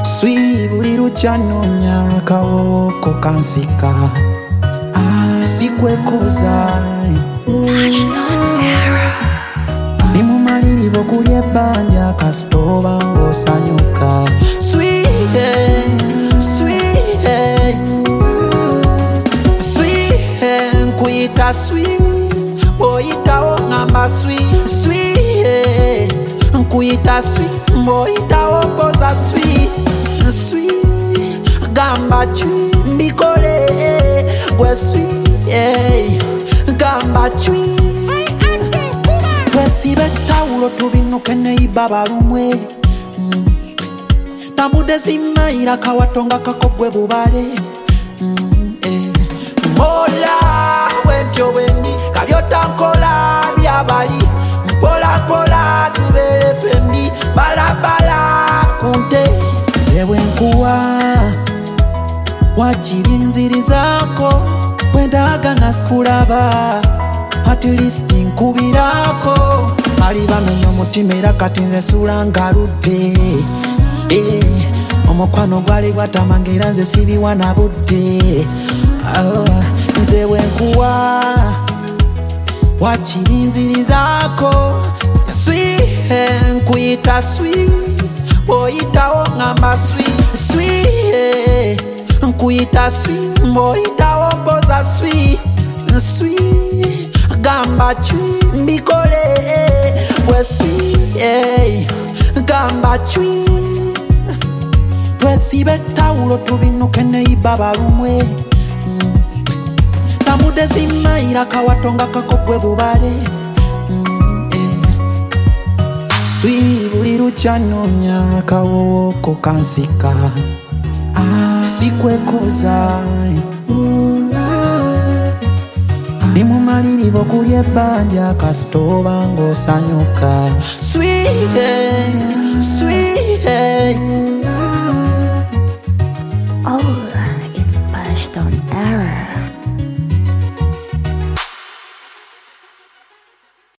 Sweet buli lukyanonya kawoko kansika sikwekuza ndi mu malirivo kulya ebbanja kasitoba ng'osanyuka Sweet, sweet, sweet, nkuyita sweet oyitawo ngamba sweet, sweet, nkuyita sweet oyitawo mpoza sweet, sweet, gamba chui mbikole gwe sweet, gamba chui twesibe ettawulo tubinuke neiba balumwe namude zimayira kawatonga kakogwe bubale mola bwentyo bwendi kabyotankola byabali mpola tubere fendi balabala kunte nze bwenkuwa wakirinzirizako bwendaga nga sikulaba at least nkubirako ali bamenya omutima era kati nze nsula ngaludde omukwano gwali gwatamanga era nze sibiwa na budde nze bwenkuwa wakirinzirizako sweet nkuyita sweet oyitawo ngamba sweet, sweet, nkuyita sweet oyitawo mpoza sweet, sweet, gamba chui mbikole gwe sweet, gamba chui twesibe ettawulo tubinuke neiba balumwe namude zimayira kawatonga kakogwe bubale Sweet buli lukyanonya kawoko kansika sikwekuza ndi mu malirivo kulya ebbanja kasitoba ng'osanyuka Sweet, sweet. Oh, it's Passion Error.